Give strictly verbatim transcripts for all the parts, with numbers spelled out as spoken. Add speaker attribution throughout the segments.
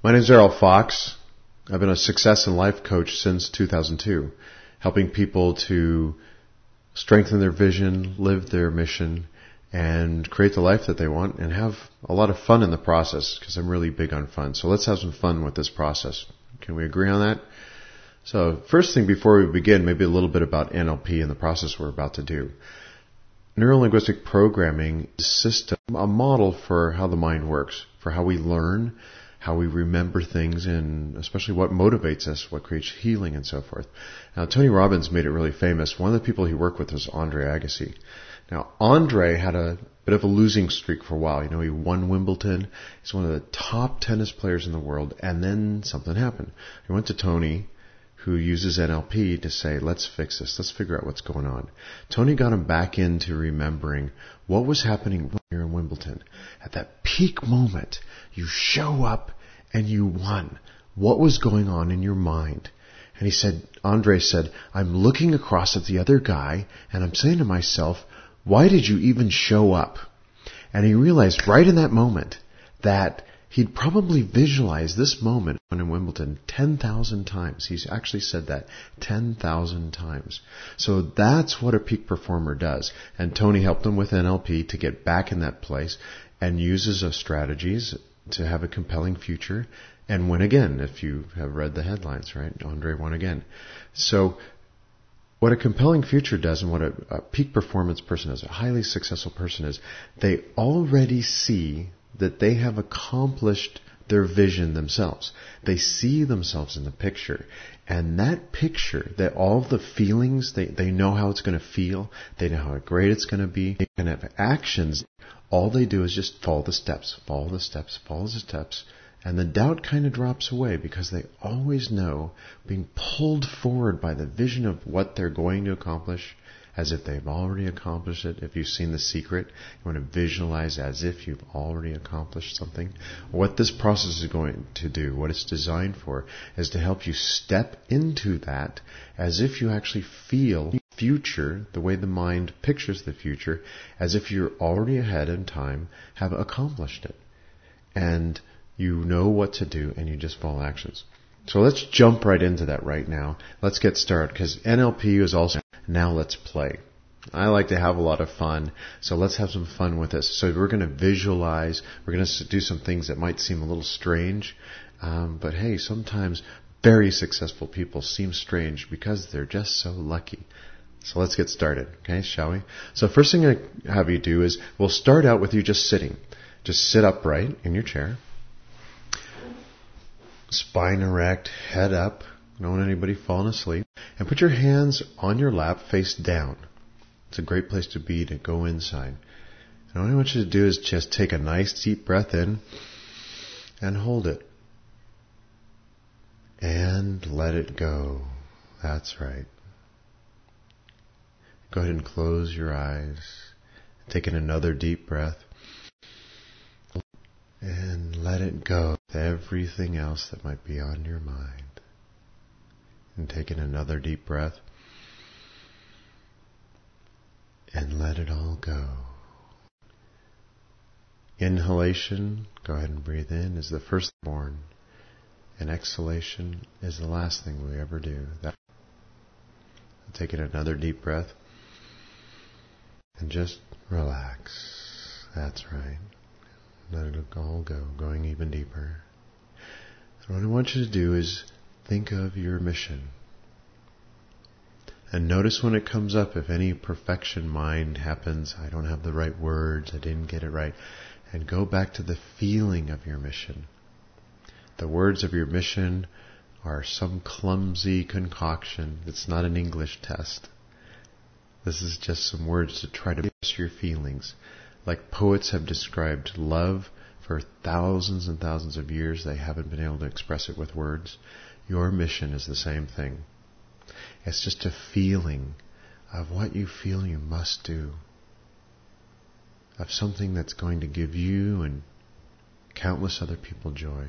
Speaker 1: My name is Errol Fox. I've been a success in life coach since two thousand two, helping people to strengthen their vision, live their mission, and create the life that they want and have a lot of fun in the process, because I'm really big on fun. So let's have some fun with this process. Can we agree on that? So first thing before we begin, maybe a little bit about N L P and the process we're about to do. Neuro-linguistic programming is a system, a model for how the mind works, for how we learn, how we remember things, and especially what motivates us, what creates healing, and so forth. Now, Tony Robbins made it really famous. One of the people he worked with was Andre Agassi. Now, Andre had a bit of a losing streak for a while. You know, he won Wimbledon. He's one of the top tennis players in the world, and then something happened. He went to Tony, who uses N L P, to say, let's fix this. Let's figure out what's going on. Tony got him back into remembering what was happening here in Wimbledon. At that peak moment, you show up and you won. What was going on in your mind? And he said, Andre said, I'm looking across at the other guy and I'm saying to myself, why did you even show up? And he realized right in that moment that he'd probably visualized this moment in Wimbledon ten thousand times. He's actually said that ten thousand times. So that's what a peak performer does. And Tony helped him with N L P to get back in that place and uses of strategies to have a compelling future and win again. If you have read the headlines, right? Andre won again. So what a compelling future does, and what a, a peak performance person is, a highly successful person is, they already see that they have accomplished their vision themselves. They see themselves in the picture. And that picture, that all of the feelings, they, they know how it's going to feel. They know how great it's going to be. They can have actions. All they do is just follow the steps, follow the steps, follow the steps. And the doubt kind of drops away because they always know, being pulled forward by the vision of what they're going to accomplish, as if they've already accomplished it. If you've seen The Secret, you want to visualize as if you've already accomplished something. What this process is going to do, what it's designed for, is to help you step into that as if you actually feel the future, the way the mind pictures the future, as if you're already ahead in time, have accomplished it. And you know what to do, and you just follow actions. So let's jump right into that right now. Let's get started, because N L P is also, now let's play. I like to have a lot of fun, so let's have some fun with this. So we're going to visualize, we're going to do some things that might seem a little strange, um, but hey, sometimes very successful people seem strange because they're just so lucky. So let's get started, okay, shall we? So first thing I have you do is, we'll start out with you just sitting. Just sit upright in your chair. Spine erect, head up, don't want anybody falling asleep, and put your hands on your lap face down. It's a great place to be, to go inside. And all I want you to do is just take a nice deep breath in and hold it. And let it go. That's right. Go ahead and close your eyes. Take in another deep breath. And let it go. Everything else that might be on your mind. And take in another deep breath. And let it all go. Inhalation, go ahead and breathe in, is the first born. And exhalation is the last thing we ever do. That, take in another deep breath. And just relax. That's right. Let it all go, going even deeper. And what I want you to do is think of your mission. And notice when it comes up, if any perfection mind happens, I don't have the right words, I didn't get it right. And go back to the feeling of your mission. The words of your mission are some clumsy concoction. It's not an English test. This is just some words to try to express your feelings. Like poets have described love for thousands and thousands of years, they haven't been able to express it with words. Your mission is the same thing. It's just a feeling of what you feel you must do. Of something that's going to give you and countless other people joy.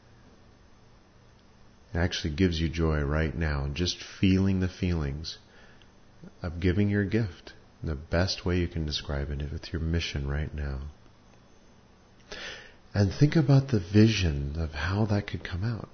Speaker 1: It actually gives you joy right now. Just feeling the feelings of giving your gift. The best way you can describe it is with your mission right now. And think about the vision of how that could come out.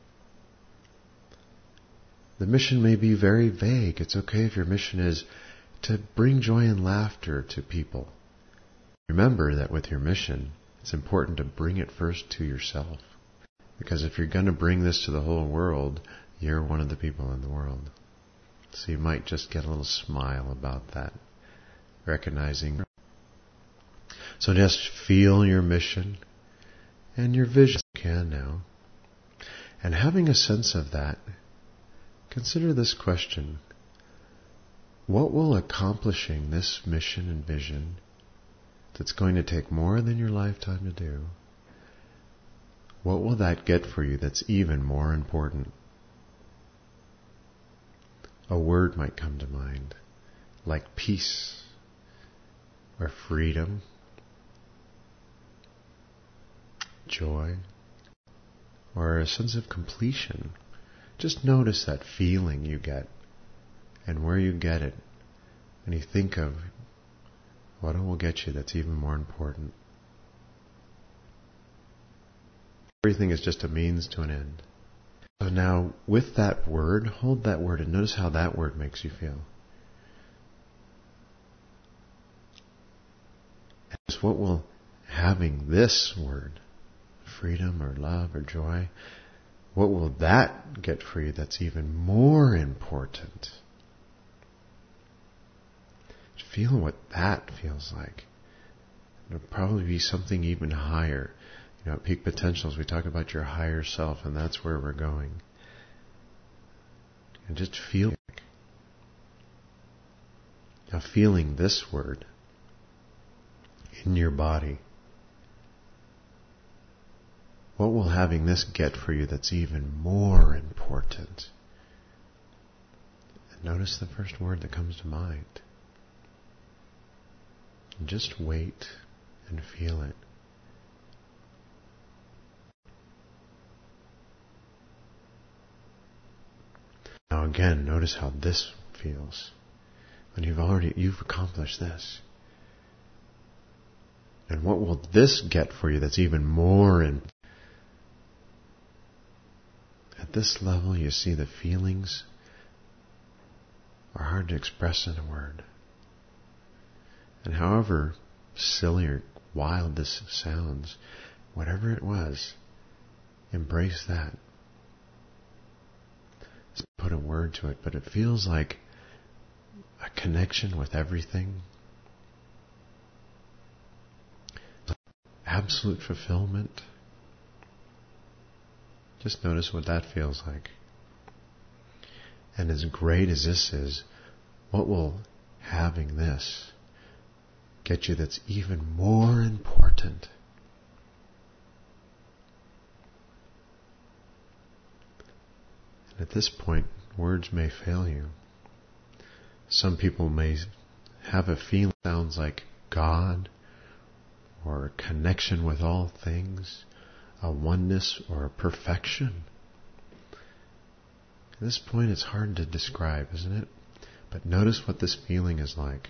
Speaker 1: The mission may be very vague. It's okay if your mission is to bring joy and laughter to people. Remember that with your mission, it's important to bring it first to yourself. Because if you're going to bring this to the whole world, you're one of the people in the world. So you might just get a little smile about that, recognizing. So just feel your mission and your vision. You can now. And having a sense of that, consider this question. What will accomplishing this mission and vision that's going to take more than your lifetime to do, what will that get for you that's even more important? A word might come to mind, like peace, or freedom, joy, or a sense of completion. Just notice that feeling you get and where you get it. And you think of what it will get you that's even more important. Everything is just a means to an end. So now, with that word, hold that word and notice how that word makes you feel. And just what will having this word, freedom or love or joy, what will that get for you that's even more important? Feel what that feels like. It'll probably be something even higher. You know, at Peak Potentials, we talk about your higher self, and that's where we're going. And just feel. Now, feeling this word in your body, what will having this get for you that's even more important? And notice the first word that comes to mind. And just wait and feel it. Now again, notice how this feels. When you've already, you've accomplished this. And what will this get for you that's even more in? At this level, you see the feelings are hard to express in a word. And however silly or wild this sounds, whatever it was, embrace that. Put a word to it, but it feels like a connection with everything. Absolute fulfillment. Just notice what that feels like. And as great as this is, what will having this get you that's even more important? And at this point, words may fail you. Some people may have a feeling that sounds like God, or a connection with all things, a oneness or a perfection. At this point, it's hard to describe, isn't it? But notice what this feeling is like.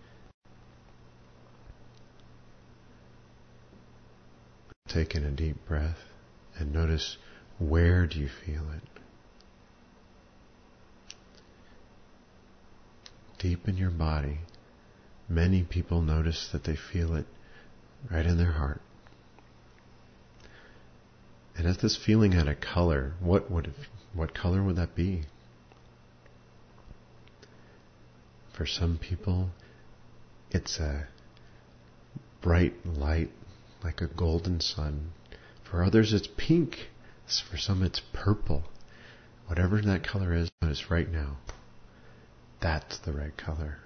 Speaker 1: Take in a deep breath and notice, where do you feel it? Deep in your body. Many people notice that they feel it right in their heart. And if this feeling had a color, what would it, what color would that be? For some people, it's a bright light like a golden sun. For others, it's pink. For some, it's purple. Whatever that color is, notice right now. That's the right color.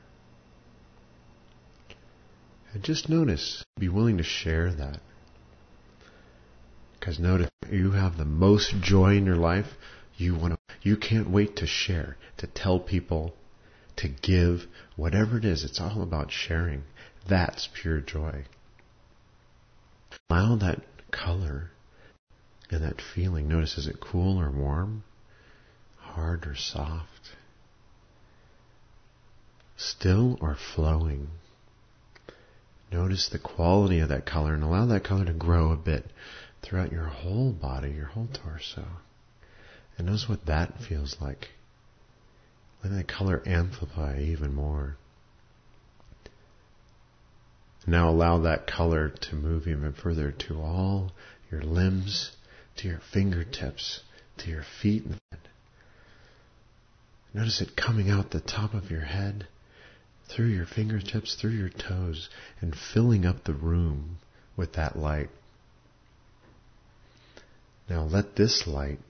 Speaker 1: And just notice. Be willing to share that. Because notice, you have the most joy in your life. You want to. You can't wait to share, to tell people, to give, whatever it is. It's all about sharing. That's pure joy. Allow that color and that feeling. Notice, is it cool or warm? Hard or soft? Still or flowing? Notice the quality of that color and allow that color to grow a bit. throughout your whole body, your whole torso. And notice what that feels like. Let that color amplify even more. Now allow that color to move even further to all your limbs, to your fingertips, to your feet and head. Notice it coming out the top of your head, through your fingertips, through your toes, and filling up the room with that light. Now let this light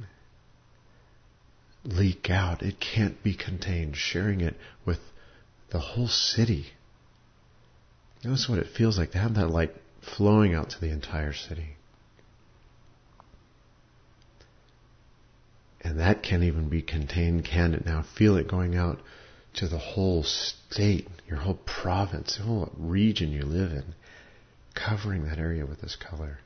Speaker 1: leak out. It can't be contained, sharing it with the whole city. Notice what it feels like to have that light flowing out to the entire city. And that can't even be contained, can it now? Feel it going out to the whole state, your whole province, the whole region you live in, covering that area with this color.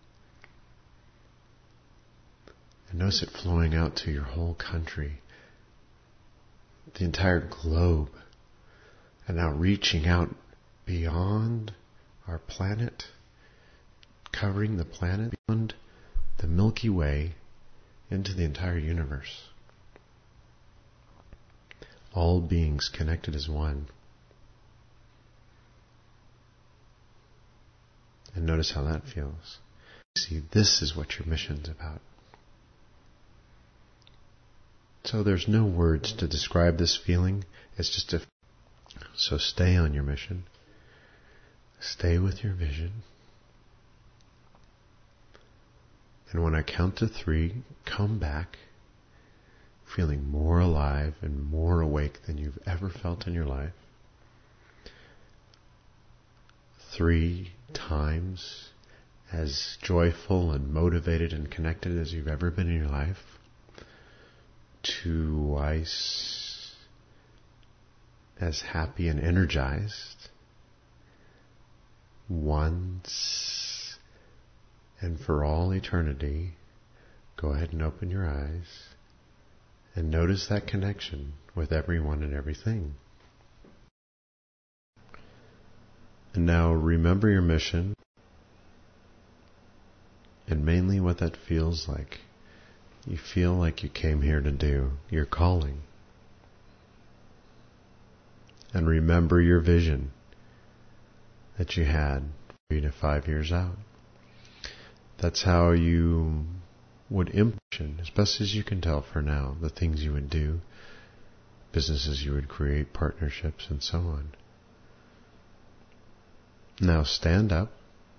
Speaker 1: And notice it flowing out to your whole country, the entire globe, and now reaching out beyond our planet, covering the planet, beyond the Milky Way, into the entire universe. All beings connected as one. And notice how that feels. See, this is what your mission's about. So there's no words to describe this feeling. It's just a... So stay on your mission. Stay with your vision. And when I count to three, come back feeling more alive and more awake than you've ever felt in your life. Three times as joyful and motivated and connected as you've ever been in your life. Twice as happy and energized. Once and for all eternity, go ahead and open your eyes and notice that connection with everyone and everything. And now remember your mission and mainly what that feels like. You feel like you came here to do your calling. And remember your vision that you had three to five years out. That's how you would implement, as best as you can tell for now, the things you would do, businesses you would create, partnerships, and so on. Now stand up,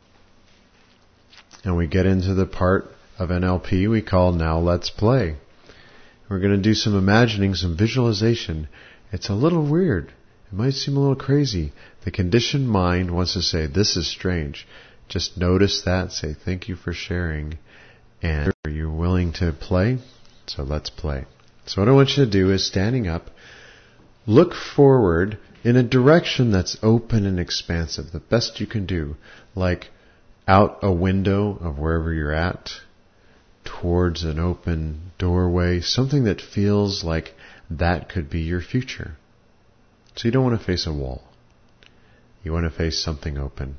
Speaker 1: and we get into the part of N L P we call Now Let's Play. We're going to do some imagining, some visualization. It's a little weird. It might seem a little crazy. The conditioned mind wants to say, this is strange. Just notice that, say thank you for sharing, and are you willing to play? So let's play. So what I want you to do is, standing up, look forward in a direction that's open and expansive, the best you can do, like out a window of wherever you're at, towards an open doorway, something that feels like that could be your future. So you don't want to face a wall. You want to face something open.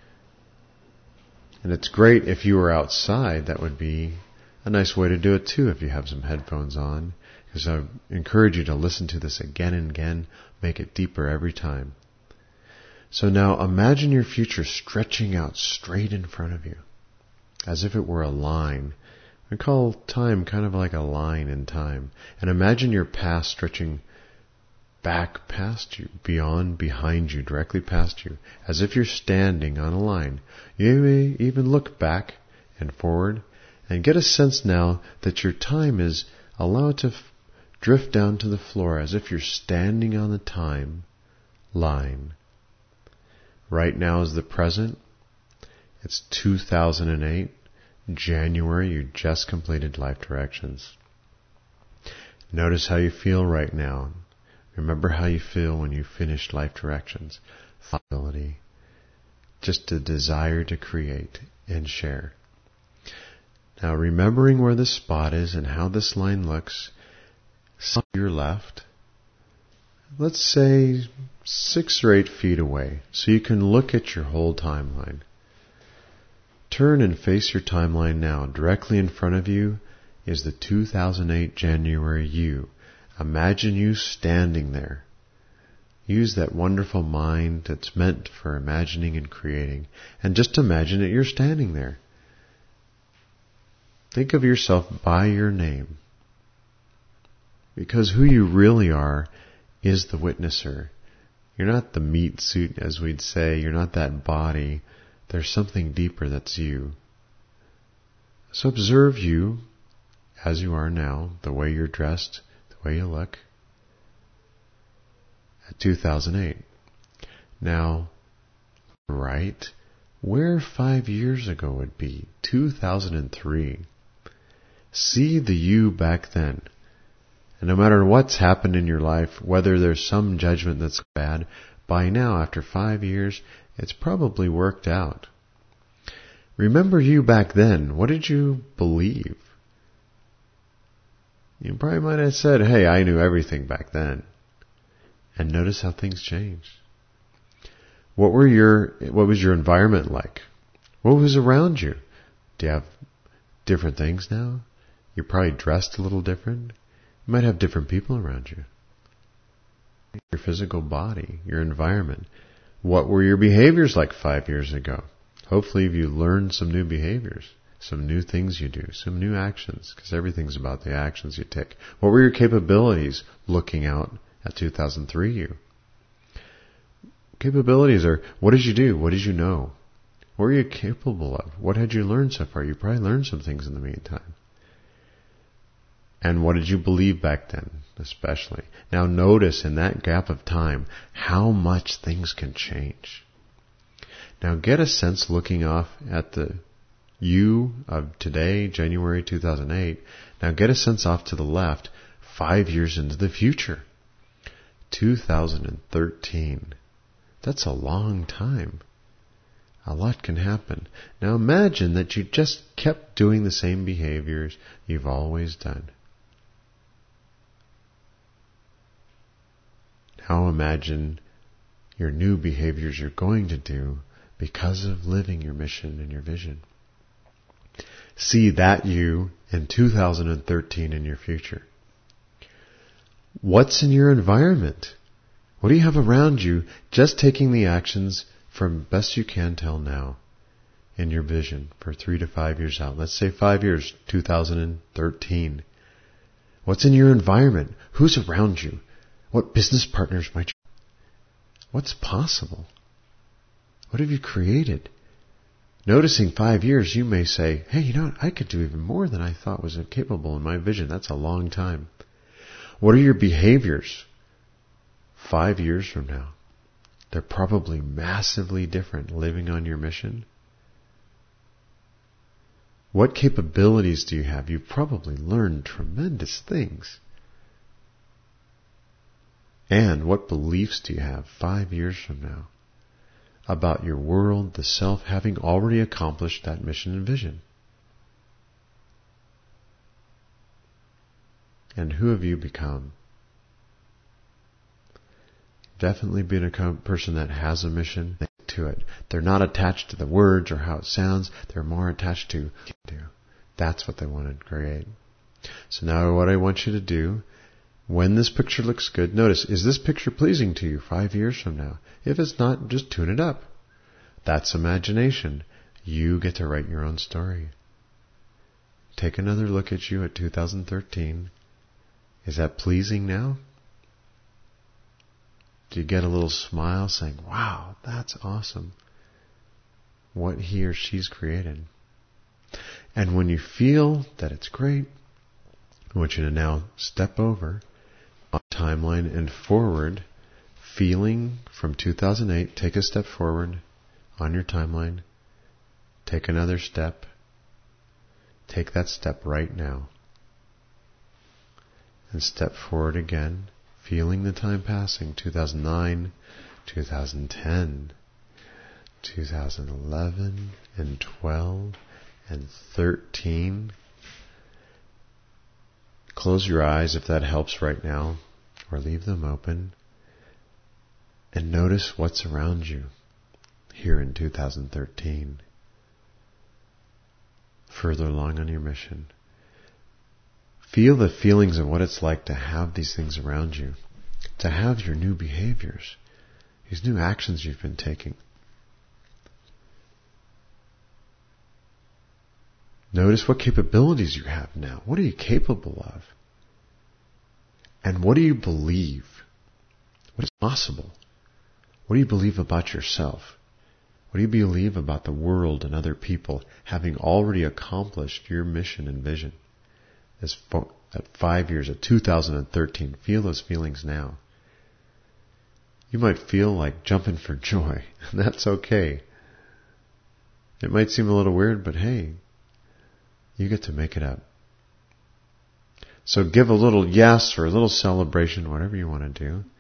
Speaker 1: And it's great if you were outside. That would be a nice way to do it too if you have some headphones on. Because I encourage you to listen to this again and again. Make it deeper every time. So now imagine your future stretching out straight in front of you, as if it were a line. We call time kind of like a line in time. And imagine your past stretching back past you, beyond, behind you, directly past you, as if you're standing on a line. You may even look back and forward and get a sense now that your time is allowed to f- drift down to the floor as if you're standing on the time line. Right now is the present. It's two thousand eight, January. You just completed Life Directions. Notice how you feel right now. Remember how you feel when you finished Life Directions. Ability, just a desire to create and share. Now remembering where the spot is and how this line looks, to your left, let's say six or eight feet away, so you can look at your whole timeline. Turn and face your timeline now. Directly in front of you is the two thousand eight January you. Imagine you standing there. Use that wonderful mind that's meant for imagining and creating. And just imagine that you're standing there. Think of yourself by your name. Because who you really are is the witnesser. You're not the meat suit, as we'd say. You're not that body. There's something deeper that's you. So observe you as you are now, the way you're dressed, the way you look, at two thousand eight. Now, right where five years ago would be, two thousand three. See the you back then. And no matter what's happened in your life, whether there's some judgment that's bad, by now, after five years, it's probably worked out. Remember you back then. What did you believe? You probably might have said, hey, I knew everything back then. And notice how things changed. What were your, what was your environment like? What was around you? Do you have different things now? You're probably dressed a little different. You might have different people around you. Your physical body, your environment. What were your behaviors like five years ago? Hopefully you learned some new behaviors, some new things you do, some new actions, because everything's about the actions you take. What were your capabilities looking out at two thousand three you? Capabilities are, what did you do? What did you know? What were you capable of? What had you learned so far? You probably learned some things in the meantime. And what did you believe back then, especially? Now notice in that gap of time how much things can change. Now get a sense looking off at the you of today, January two thousand eight. Now get a sense off to the left, five years into the future. two thousand thirteen. That's a long time. A lot can happen. Now imagine that you just kept doing the same behaviors you've always done. Now imagine your new behaviors you're going to do because of living your mission and your vision. See that you in two thousand thirteen in your future. What's in your environment? What do you have around you just taking the actions from best you can till now in your vision for three to five years out? Let's say five years, two thousand thirteen. What's in your environment? Who's around you? What business partners might you... What's possible? What have you created? Noticing five years, you may say, hey, you know what? I could do even more than I thought was capable in my vision. That's a long time. What are your behaviors five years from now? They're probably massively different living on your mission. What capabilities do you have? You've probably learned tremendous things. And what beliefs do you have five years from now about your world, the self, having already accomplished that mission and vision? And who have you become? Definitely being a person that has a mission to it. They're not attached to the words or how it sounds. They're more attached to what you do. That's what they want to create. So now what I want you to do, when this picture looks good, notice, is this picture pleasing to you five years from now? If it's not, just tune it up. That's imagination. You get to write your own story. Take another look at you at two thousand thirteen. Is that pleasing now? Do you get a little smile saying, wow, that's awesome, what he or she's created? And when you feel that it's great, I want you to now step over on the timeline and forward, feeling from two thousand eight, take a step forward on your timeline, take another step, take that step right now, and step forward again, feeling the time passing, two thousand nine, two thousand ten, two thousand eleven, and twelve, and thirteen. Close your eyes if that helps right now, or leave them open, and notice what's around you here in two thousand thirteen. further along on your mission. Feel the feelings of what it's like to have these things around you, to have your new behaviors, these new actions you've been taking. Notice what capabilities you have now. What are you capable of? And what do you believe? What is possible? What do you believe about yourself? What do you believe about the world and other people having already accomplished your mission and vision? As fo- at five years, at two thousand thirteen, feel those feelings now. You might feel like jumping for joy, and that's okay. It might seem a little weird, but hey, you get to make it up. So give a little yes or a little celebration, whatever you want to do.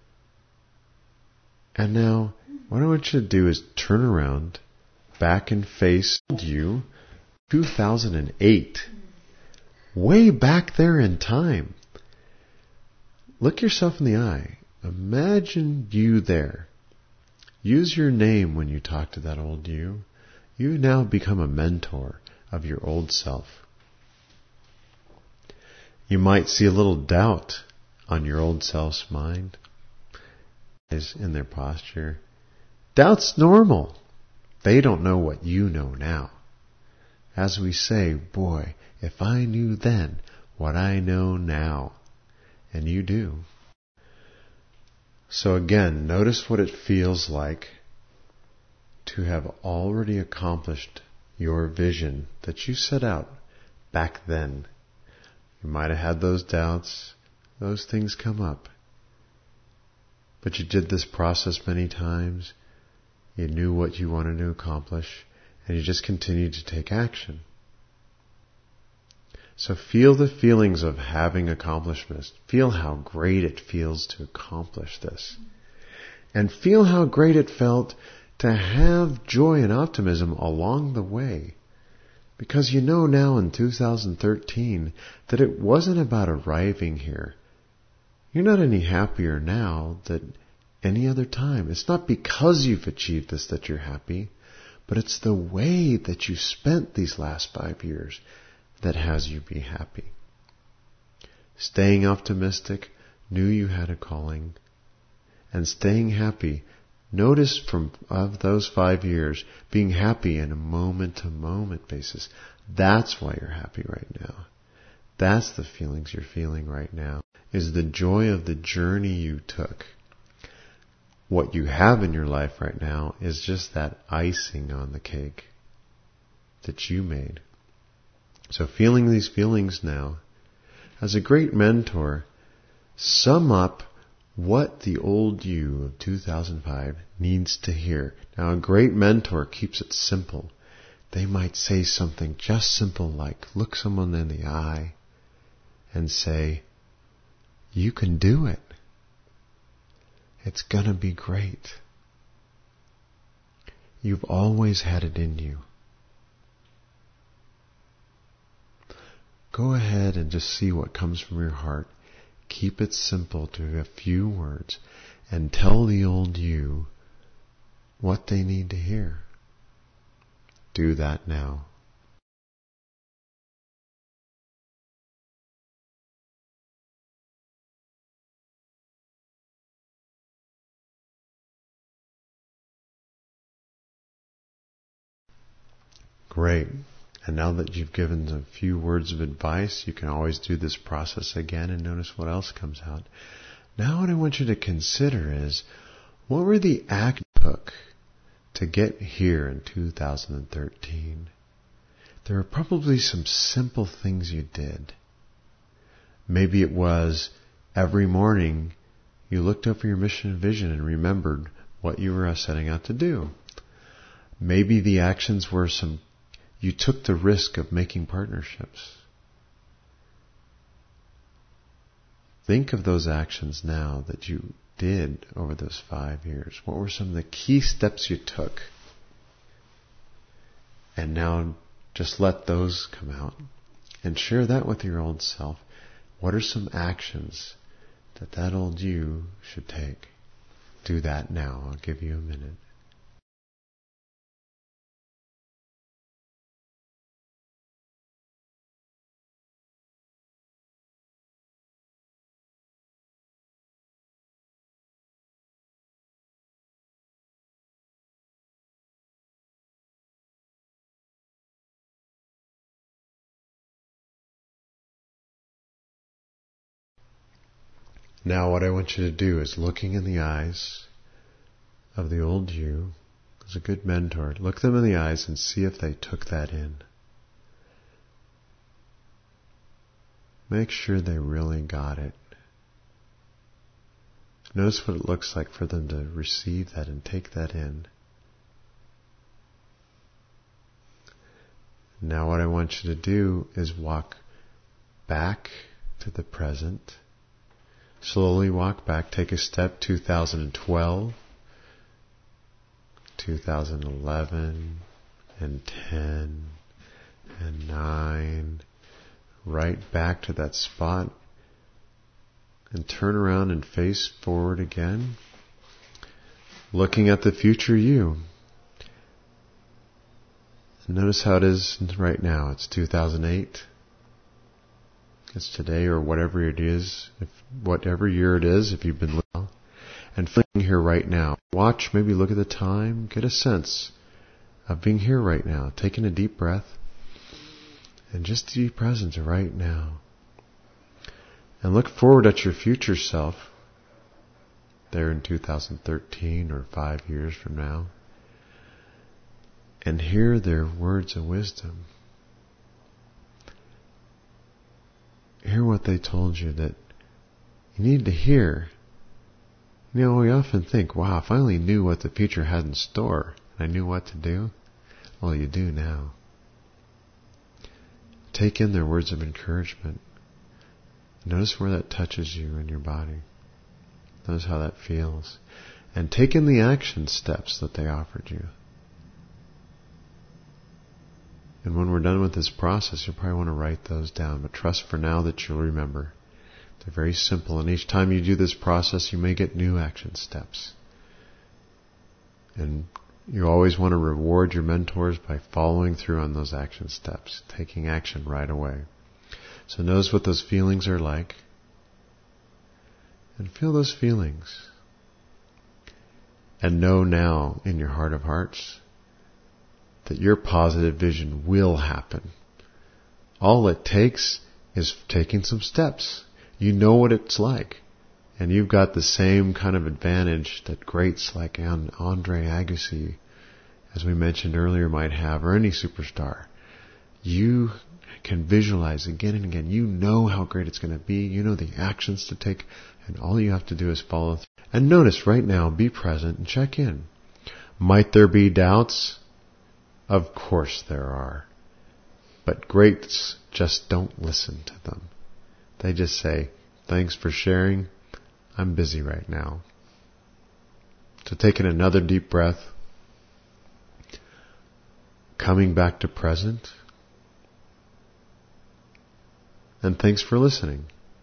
Speaker 1: And now, what I want you to do is turn around, back and face you, two thousand eight. Way back there in time. Look yourself in the eye. Imagine you there. Use your name when you talk to that old you. You now become a mentor of your old self. You might see a little doubt on your old self's mind, is in their posture. Doubt's normal. They don't know what you know now. As we say, boy, if I knew then what I know now. And you do. So again, notice what it feels like to have already accomplished your vision that you set out back then. You might have had those doubts. Those things come up. But you did this process many times. You knew what you wanted to accomplish. And you just continued to take action. So feel the feelings of having accomplishments. Feel how great it feels to accomplish this. And feel how great it felt to have joy and optimism along the way. Because you know now in two thousand thirteen that it wasn't about arriving here. You're not any happier now than any other time. It's not because you've achieved this that you're happy, but it's the way that you spent these last five years that has you be happy. Staying optimistic, knew you had a calling, and staying happy. Notice from of those five years, being happy in a moment-to-moment basis. That's why you're happy right now. That's the feelings you're feeling right now, is the joy of the journey you took. What you have in your life right now is just that icing on the cake that you made. So feeling these feelings now, as a great mentor, sum up what the old you of two thousand five needs to hear. Now, a great mentor keeps it simple. They might say something just simple like, look someone in the eye and say, you can do it. It's gonna be great. You've always had it in you. Go ahead and just see what comes from your heart. Keep it simple to a few words and tell the old you what they need to hear. Do that now. Great. And now that you've given a few words of advice, you can always do this process again and notice what else comes out. Now what I want you to consider is, what were the actions you took to get here in two thousand thirteen? There are probably some simple things you did. Maybe it was every morning you looked over your mission and vision and remembered what you were setting out to do. Maybe the actions were some You took the risk of making partnerships. Think of those actions now that you did over those five years. What were some of the key steps you took? And now just let those come out and share that with your old self. What are some actions that that old you should take? Do that now. I'll give you a minute. Now what I want you to do is looking in the eyes of the old you, as a good mentor, look them in the eyes and see if they took that in. Make sure they really got it. Notice what it looks like for them to receive that and take that in. Now what I want you to do is walk back to the present. Slowly walk back. Take a step. two thousand twelve, two thousand eleven, and ten, and nine. Right back to that spot. And turn around and face forward again. Looking at the future you. Notice how it is right now. It's two thousand eight. It's today or whatever it is, if whatever year it is, if you've been living, and feeling here right now. Watch, maybe look at the time, get a sense of being here right now, taking a deep breath, and just to be present right now. And look forward at your future self, there in two thousand thirteen or five years from now, and hear their words of wisdom. Hear what they told you that you need to hear. You know, we often think, wow, if I only knew what the future had in store, and I knew what to do. Well, you do now. Take in their words of encouragement. Notice where that touches you in your body. Notice how that feels. And take in the action steps that they offered you. And when we're done with this process, you'll probably want to write those down. But trust for now that you'll remember. They're very simple. And each time you do this process, you may get new action steps. And you always want to reward your mentors by following through on those action steps, taking action right away. So notice what those feelings are like. And feel those feelings. And know now in your heart of hearts that your positive vision will happen. All it takes is taking some steps. You know what it's like. And you've got the same kind of advantage that greats like Andre Agassi, as we mentioned earlier, might have, or any superstar. You can visualize again and again. You know how great it's going to be. You know the actions to take. And all you have to do is follow through. And notice right now, be present and check in. Might there be doubts? Of course there are. But greats just don't listen to them. They just say, thanks for sharing. I'm busy right now. So taking another deep breath. Coming back to present. And thanks for listening.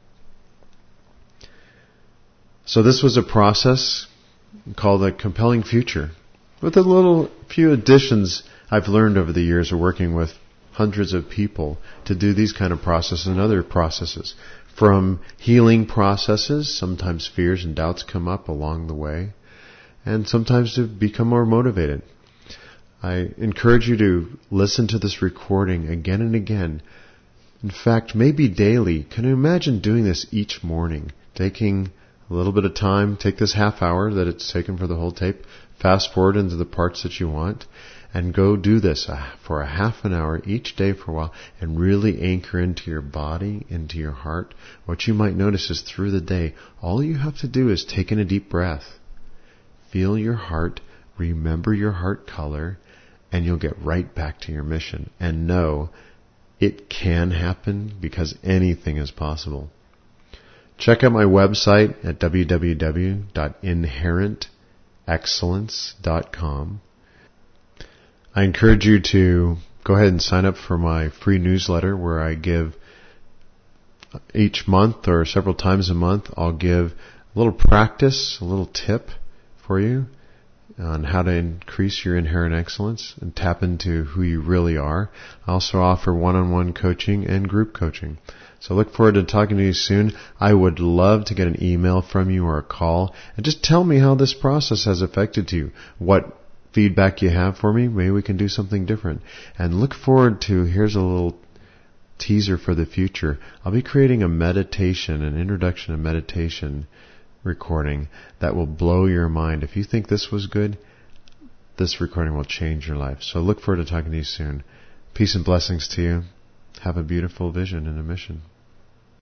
Speaker 1: So this was a process called a compelling future, with a little few additions I've learned over the years of working with hundreds of people to do these kind of processes and other processes. From healing processes, sometimes fears and doubts come up along the way, and sometimes to become more motivated. I encourage you to listen to this recording again and again. In fact, maybe daily. Can you imagine doing this each morning? Taking a little bit of time, take this half hour that it's taken for the whole tape, fast forward into the parts that you want, and go do this for a half an hour each day for a while, and really anchor into your body, into your heart. What you might notice is through the day, all you have to do is take in a deep breath. Feel your heart, remember your heart color, and you'll get right back to your mission. And know it can happen, because anything is possible. Check out my website at w w w dot inherent excellence dot com. I encourage you to go ahead and sign up for my free newsletter, where I give each month or several times a month, I'll give a little practice, a little tip for you on how to increase your inherent excellence and tap into who you really are. I also offer one-on-one coaching and group coaching. So look forward to talking to you soon. I would love to get an email from you or a call, and just tell me how this process has affected you. What feedback you have for me. Maybe we can do something different. And look forward to, here's a little teaser for the future, I'll be creating a meditation, an introduction to meditation recording that will blow your mind. If you think this was good, this recording will change your life. So look forward to talking to you soon. Peace and blessings to you. Have a beautiful vision and a mission.